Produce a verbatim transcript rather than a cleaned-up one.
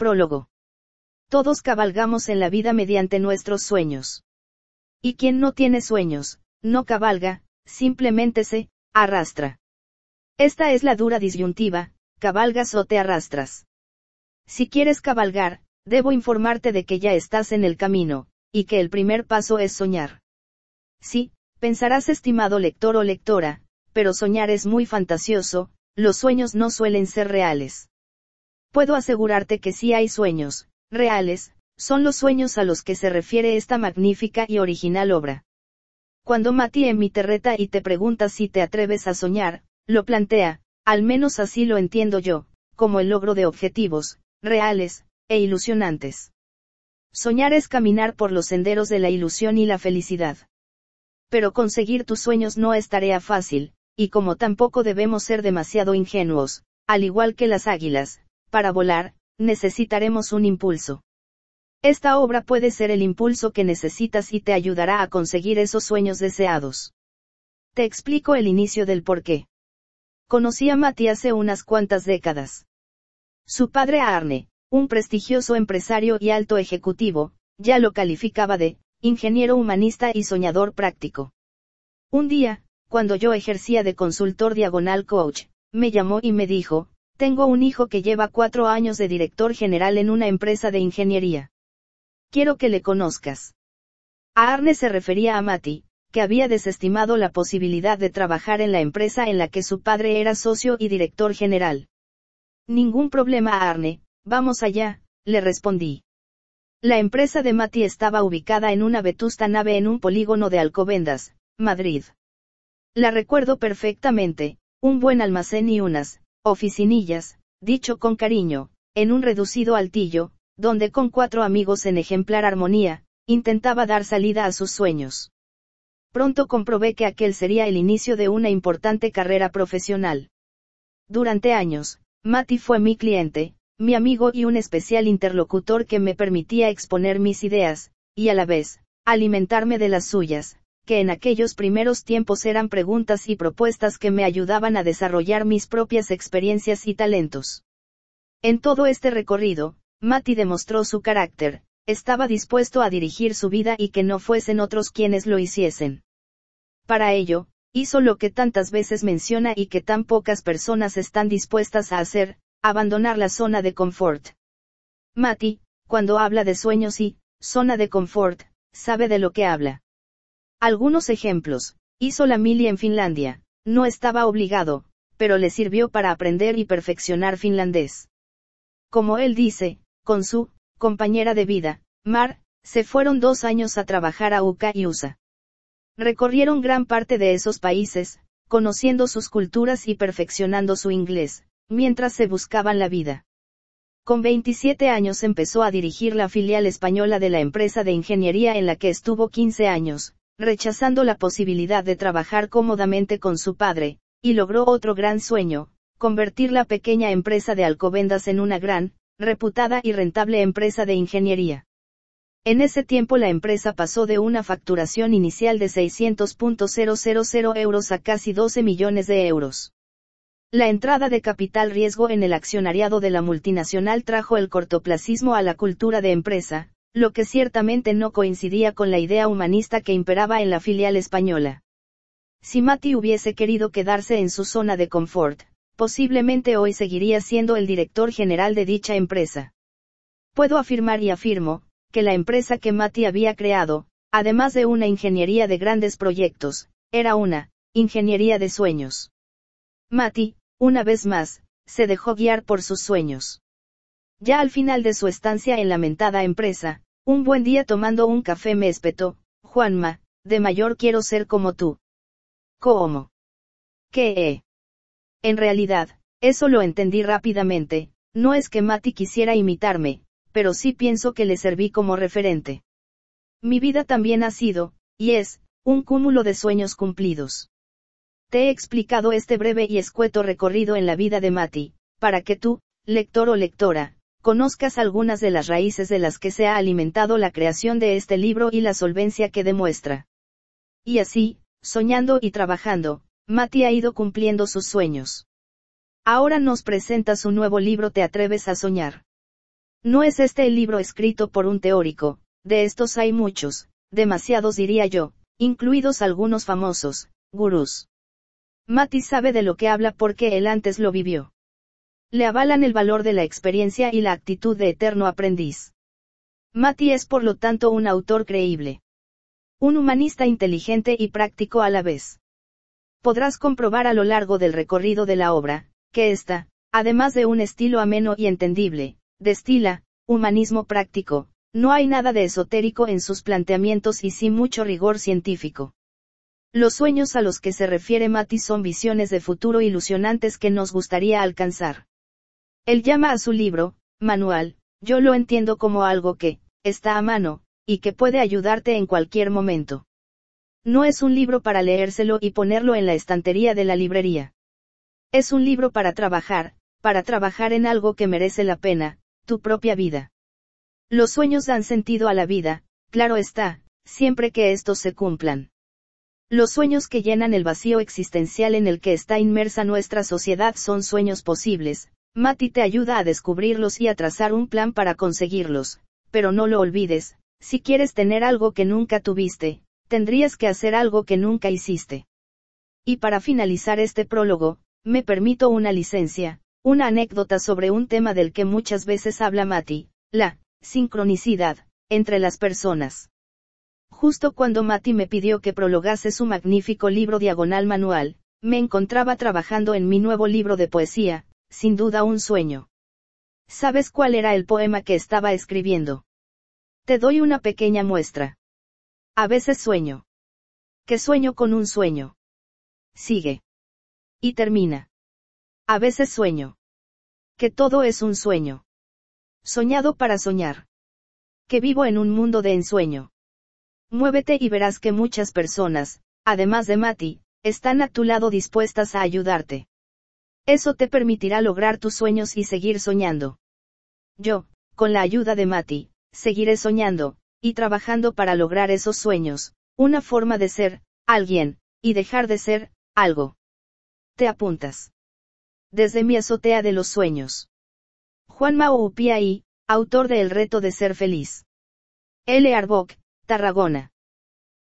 Prólogo. Todos cabalgamos en la vida mediante nuestros sueños. Y quien no tiene sueños, no cabalga, simplemente se arrastra. Esta es la dura disyuntiva, ¿cabalgas o te arrastras? Si quieres cabalgar, debo informarte de que ya estás en el camino, y que el primer paso es soñar. Sí, pensarás, estimado lector o lectora, pero soñar es muy fantasioso, los sueños no suelen ser reales. Puedo asegurarte que sí hay sueños reales, son los sueños a los que se refiere esta magnífica y original obra. Cuando Mati Emi te reta y te pregunta si te atreves a soñar, lo plantea, al menos así lo entiendo yo, como el logro de objetivos reales e ilusionantes. Soñar es caminar por los senderos de la ilusión y la felicidad. Pero conseguir tus sueños no es tarea fácil, y como tampoco debemos ser demasiado ingenuos, al igual que las águilas, para volar, necesitaremos un impulso. Esta obra puede ser el impulso que necesitas y te ayudará a conseguir esos sueños deseados. Te explico el inicio del porqué. Conocí a Mati hace unas cuantas décadas. Su padre Arne, un prestigioso empresario y alto ejecutivo, ya lo calificaba de ingeniero humanista y soñador práctico. Un día, cuando yo ejercía de consultor diagonal coach, me llamó y me dijo: tengo un hijo que lleva cuatro años de director general en una empresa de ingeniería. Quiero que le conozcas. A Arne se refería a Mati, que había desestimado la posibilidad de trabajar en la empresa en la que su padre era socio y director general. Ningún problema, Arne, vamos allá, le respondí. La empresa de Mati estaba ubicada en una vetusta nave en un polígono de Alcobendas, Madrid. La recuerdo perfectamente, un buen almacén y unas oficinillas, dicho con cariño, en un reducido altillo, donde con cuatro amigos en ejemplar armonía, intentaba dar salida a sus sueños. Pronto comprobé que aquel sería el inicio de una importante carrera profesional. Durante años, Mati fue mi cliente, mi amigo y un especial interlocutor que me permitía exponer mis ideas, y a la vez, alimentarme de las suyas, que en aquellos primeros tiempos eran preguntas y propuestas que me ayudaban a desarrollar mis propias experiencias y talentos. En todo este recorrido, Mati demostró su carácter, estaba dispuesto a dirigir su vida y que no fuesen otros quienes lo hiciesen. Para ello, hizo lo que tantas veces menciona y que tan pocas personas están dispuestas a hacer, abandonar la zona de confort. Mati, cuando habla de sueños y zona de confort, sabe de lo que habla. Algunos ejemplos: hizo la mili en Finlandia, no estaba obligado, pero le sirvió para aprender y perfeccionar finlandés. Como él dice, con su compañera de vida, Mar, se fueron dos años a trabajar a U K y U S A. Recorrieron gran parte de esos países, conociendo sus culturas y perfeccionando su inglés, mientras se buscaban la vida. Con veintisiete años empezó a dirigir la filial española de la empresa de ingeniería en la que estuvo quince años, rechazando la posibilidad de trabajar cómodamente con su padre, y logró otro gran sueño: convertir la pequeña empresa de Alcobendas en una gran, reputada y rentable empresa de ingeniería. En ese tiempo la empresa pasó de una facturación inicial de seiscientos mil euros a casi doce millones de euros. La entrada de capital riesgo en el accionariado de la multinacional trajo el cortoplacismo a la cultura de empresa, lo que ciertamente no coincidía con la idea humanista que imperaba en la filial española. Si Mati hubiese querido quedarse en su zona de confort, posiblemente hoy seguiría siendo el director general de dicha empresa. Puedo afirmar y afirmo, que la empresa que Mati había creado, además de una ingeniería de grandes proyectos, era una ingeniería de sueños. Mati, una vez más, se dejó guiar por sus sueños. Ya al final de su estancia en la mentada empresa, un buen día tomando un café me espetó: Juanma, de mayor quiero ser como tú. ¿Cómo? ¿Qué? En realidad, eso lo entendí rápidamente, no es que Mati quisiera imitarme, pero sí pienso que le serví como referente. Mi vida también ha sido, y es, un cúmulo de sueños cumplidos. Te he explicado este breve y escueto recorrido en la vida de Mati, para que tú, lector o lectora, conozcas algunas de las raíces de las que se ha alimentado la creación de este libro y la solvencia que demuestra. Y así, soñando y trabajando, Mati ha ido cumpliendo sus sueños. Ahora nos presenta su nuevo libro: ¿Te atreves a soñar? No es este el libro escrito por un teórico, de estos hay muchos, demasiados diría yo, incluidos algunos famosos, gurús. Mati sabe de lo que habla porque él antes lo vivió. Le avalan el valor de la experiencia y la actitud de eterno aprendiz. Mati es por lo tanto un autor creíble. Un humanista inteligente y práctico a la vez. Podrás comprobar a lo largo del recorrido de la obra, que ésta, además de un estilo ameno y entendible, destila, humanismo práctico, no hay nada de esotérico en sus planteamientos y sí mucho rigor científico. Los sueños a los que se refiere Mati son visiones de futuro ilusionantes que nos gustaría alcanzar. Él llama a su libro, manual, yo lo entiendo como algo que, está a mano, y que puede ayudarte en cualquier momento. No es un libro para leérselo y ponerlo en la estantería de la librería. Es un libro para trabajar, para trabajar en algo que merece la pena, tu propia vida. Los sueños dan sentido a la vida, claro está, siempre que estos se cumplan. Los sueños que llenan el vacío existencial en el que está inmersa nuestra sociedad son sueños posibles. Mati te ayuda a descubrirlos y a trazar un plan para conseguirlos, pero no lo olvides, si quieres tener algo que nunca tuviste, tendrías que hacer algo que nunca hiciste. Y para finalizar este prólogo, me permito una licencia, una anécdota sobre un tema del que muchas veces habla Mati, la sincronicidad entre las personas. Justo cuando Mati me pidió que prologase su magnífico libro diagonal manual, me encontraba trabajando en mi nuevo libro de poesía, sin duda un sueño. ¿Sabes cuál era el poema que estaba escribiendo? Te doy una pequeña muestra. A veces sueño. Que sueño con un sueño. Sigue. Y termina. A veces sueño. Que todo es un sueño. Soñado para soñar. Que vivo en un mundo de ensueño. Muévete y verás que muchas personas, además de Mati, están a tu lado dispuestas a ayudarte. Eso te permitirá lograr tus sueños y seguir soñando. Yo, con la ayuda de Mati, seguiré soñando, y trabajando para lograr esos sueños, una forma de ser, alguien, y dejar de ser, algo. ¿Te apuntas? Desde mi azotea de los sueños. Juanma Upiai, autor de El reto de ser feliz. L. Arbok, Tarragona.